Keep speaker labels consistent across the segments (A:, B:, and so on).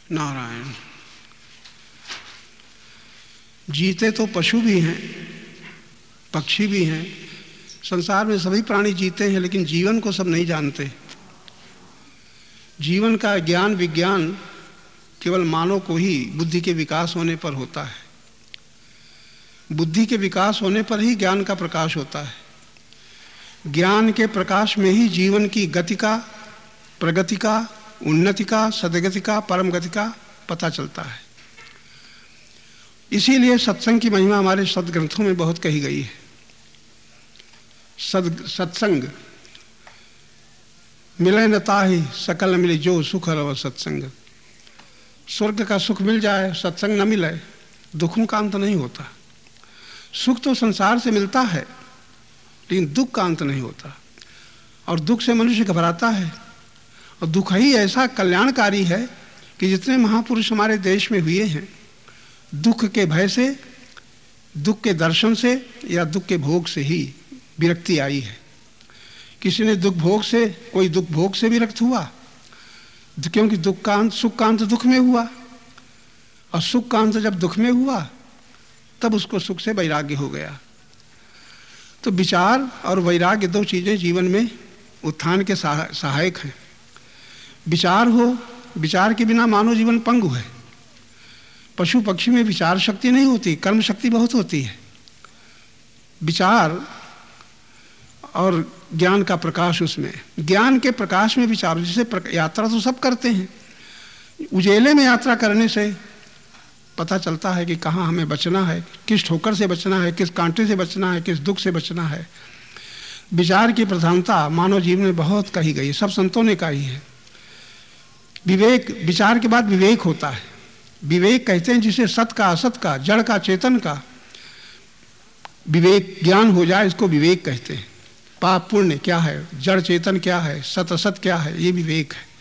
A: नारायण। जीते तो पशु भी हैं, पक्षी भी हैं, संसार में सभी प्राणी जीते हैं, लेकिन जीवन को सब नहीं जानते। जीवन का ज्ञान विज्ञान केवल मानव को ही बुद्धि के विकास होने पर होता है। बुद्धि के विकास होने पर ही ज्ञान का प्रकाश होता है। ज्ञान के प्रकाश में ही जीवन की गति का, प्रगति का, उन्नति का, सदगति का, परम गति का पता चलता है। इसीलिए सत्संग की महिमा हमारे सदग्रंथों में बहुत कही गई है। सत्संग मिले न ताहि सकल मिले जो सुख रव सत्संग। स्वर्ग का सुख मिल जाए, सत्संग न मिले, दुखों का अंत नहीं होता। सुख तो संसार से मिलता है, लेकिन दुख का अंत नहीं होता, और दुख से मनुष्य घबराता है। और दुख ही ऐसा कल्याणकारी है कि जितने महापुरुष हमारे देश में हुए हैं, दुख के भय से, दुख के दर्शन से या दुख के भोग से ही विरक्ति आई है। किसी ने दुख भोग से, कोई दुख भोग से विरक्त हुआ, क्योंकि दुख का अंत, सुख का अंत दुख में हुआ, और सुख का अंत जब दुख में हुआ तब उसको सुख से वैराग्य हो गया। तो विचार और वैराग्य दो चीजें जीवन में उत्थान के सहायक हैं। विचार हो, विचार के बिना मानव जीवन पंगु है। पशु पक्षी में विचार शक्ति नहीं होती, कर्म शक्ति बहुत होती है। विचार और ज्ञान का प्रकाश, उसमें ज्ञान के प्रकाश में विचार, जैसे यात्रा तो सब करते हैं, उजेले में यात्रा करने से पता चलता है कि कहाँ हमें बचना है, किस ठोकर से बचना है, किस कांटे से बचना है, किस दुख से बचना है। विचार की प्रधानता मानव जीवन में बहुत कही गई है, सब संतों ने कही है। विवेक, विचार के बाद विवेक होता है। विवेक कहते हैं जिसे सत का, असत का, जड़ का, चेतन का विवेक ज्ञान हो जाए, इसको विवेक कहते हैं। पाप पुण्य क्या है, जड़ चेतन क्या है, सत असत क्या है, ये विवेक है।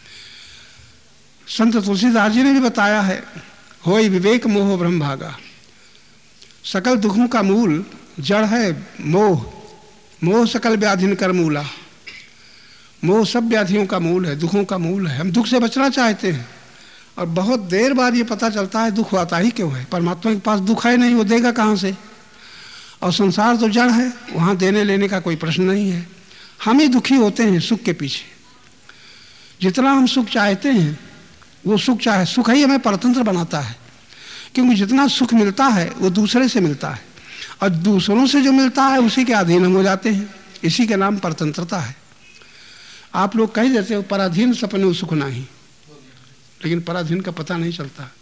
A: संत तुलसीदास जी ने भी बताया है, होय विवेक मोह ब्रह्म भागा। सकल दुखों का मूल जड़ है मोह। मोह सकल व्याधिन कर मूला। मोह सब व्याधियों का मूल है, दुखों का मूल है। हम दुख से बचना चाहते हैं, और बहुत देर बाद ये पता चलता है दुख आता ही क्यों है। परमात्मा के पास दुख है नहीं, वो देगा कहाँ से। और संसार तो जड़ है, वहाँ देने लेने का कोई प्रश्न नहीं है। हम ही दुखी होते हैं सुख के पीछे। जितना हम सुख चाहते हैं, वो सुख ही हमें परतंत्र बनाता है, क्योंकि जितना सुख मिलता है वो दूसरे से मिलता है, और दूसरों से जो मिलता है उसी के अधीन हम हो जाते हैं। इसी के नाम परतंत्रता है। आप लोग कह देते हो पराधीन सपने सुख नहीं, लेकिन पराधीन का पता नहीं चलता।